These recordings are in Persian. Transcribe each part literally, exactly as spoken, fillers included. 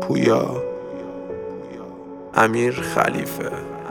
پویا امیر خلیفه.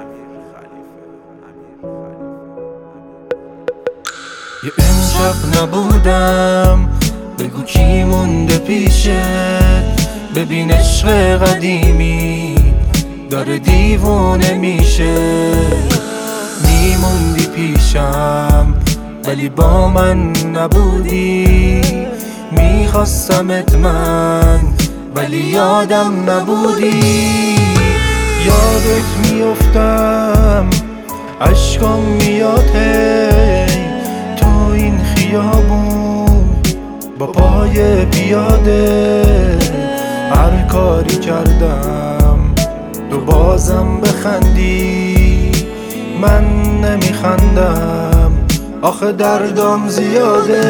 یه امشب نبودم بگو کی مونده پیشت، ببین عشق قدیمی داره دیوونه میشه. میموندی پیشم ولی با من نبودی، میخواستمت من ولی یادم نبودی. یادت میافتم عشقم میاد هی تو این خیابون با پای پیاده. هر کاری کردم تو بازم بخندی، من نمیخندم آخه دردم زیاده.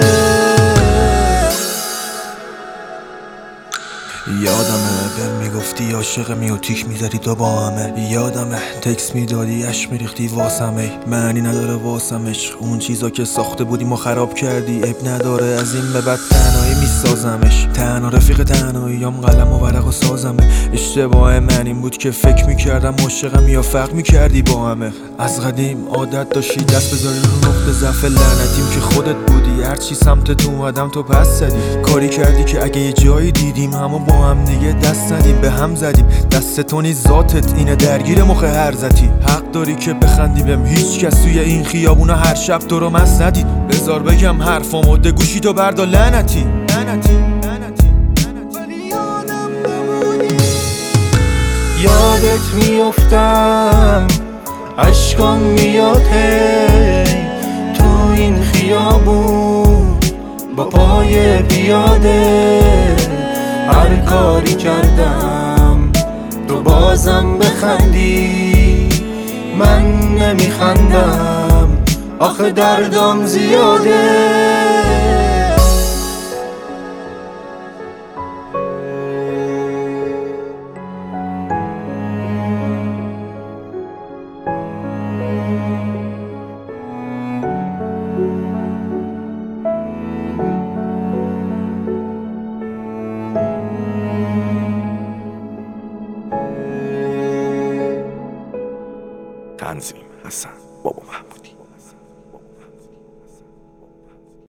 یادمه بهم میگفتی عاشقمی و تیک میزدی تو با همه. یادمه تکس میدادی عشق میریختی واسمه. معنی نداره واسم عشق، اون چیزا که ساخته بودیم و خراب کردی. اب نداره از این به بعد تنهایی میسازمش. تنها رفیق تنهاییام قلم و ورق و سازمه. اشتباه من این بود که فکر میکردم عاشقم یا فرق میکردی با همه. از قدیم عادت داشتی دست بذاری رو نقطه ضعف لعنتیم که خودت بودی. هرچی سمتت اومدم تو پس زدی. کاری کردی که اگه یه جایی دیدیم همو با هم دیگه دست ندیم به هم زدیم. دست تو نیز ذاتت اینه درگیر مخ هرزتی. حق داری که بخندی بهم، هیچ کس توی این خیابونا هر شب تو رو مست ندید. بذار بگم حرفامو ده گوشی تو بردا لعنتی لعنتی لعنتی ولی یادم نمونی. یادت میافتم عشقم میاد هی تو این خیابون با پای پیاده. هر کاری کردم تو بازم بخندی، من نمیخندم آخه دردم زیاده. تنظیم حسن بابا محمودی.